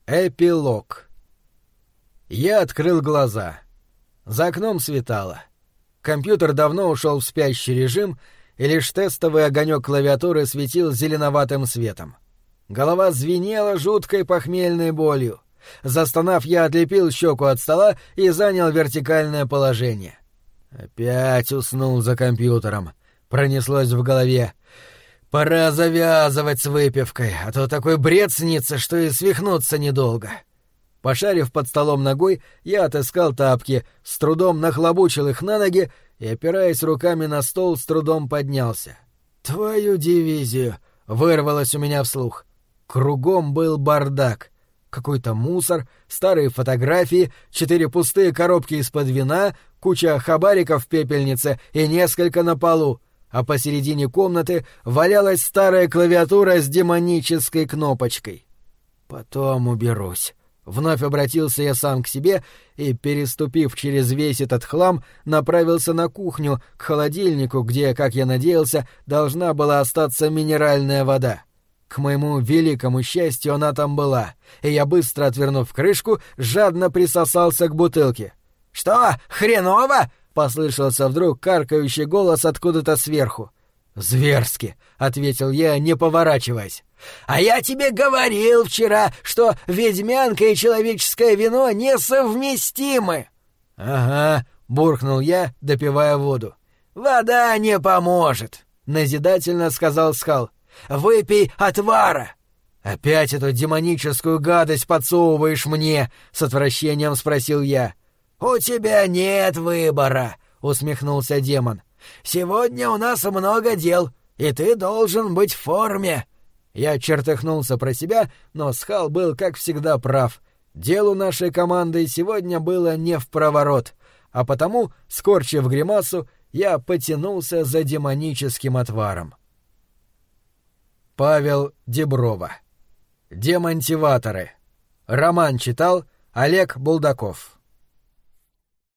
Эпилог. Я открыл глаза. За окном светало. Компьютер давно ушел в спящий режим, и лишь тестовый огонек клавиатуры светил зеленоватым светом. Голова звенела жуткой похмельной болью. Застонав, я отлепил щеку от стола и занял вертикальное положение. Опять уснул за компьютером. Пронеслось в голове. Пора завязывать с выпивкой, а то такой бред снится, что и свихнуться недолго. Пошарив под столом ногой, я отыскал тапки, с трудом нахлобучил их на ноги и, опираясь руками на стол, с трудом поднялся. «Твою дивизию!» — вырвалось у меня вслух. Кругом был бардак. Какой-то мусор, старые фотографии, 4 пустые коробки из-под вина, куча хабариков в пепельнице и несколько на полу. А посередине комнаты валялась старая клавиатура с демонической кнопочкой. «Потом уберусь». Вновь обратился я сам к себе и, переступив через весь этот хлам, направился на кухню, к холодильнику, где, как я надеялся, должна была остаться минеральная вода. К моему великому счастью, она там была, и я, быстро отвернув крышку, жадно присосался к бутылке. «Что, хреново?» — послышался вдруг каркающий голос откуда-то сверху. «Зверски!» — ответил я, не поворачиваясь. «А я тебе говорил вчера, что ведьмянка и человеческое вино несовместимы!» «Ага», — буркнул я, допивая воду. «Вода не поможет», — назидательно сказал Скал. «Выпей отвара!» «Опять эту демоническую гадость подсовываешь мне?» — с отвращением спросил я. «У тебя нет выбора», — усмехнулся демон. «Сегодня у нас много дел, и ты должен быть в форме». Я чертыхнулся про себя, но Схал был, как всегда, прав. Делу нашей команды сегодня было не впроворот, а потому, скорчив гримасу, я потянулся за демоническим отваром. Павел Деброва. Демонтиваторы. Роман читал Олег Булдаков.